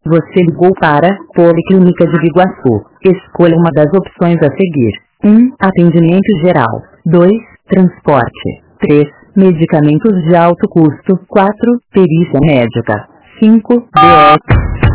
Você ligou para Policlínica de Biguaçu. Escolha uma das opções a seguir. 1. Atendimento geral. 2. Transporte. 3. Medicamentos de alto custo. 4. Perícia médica. 5. DO.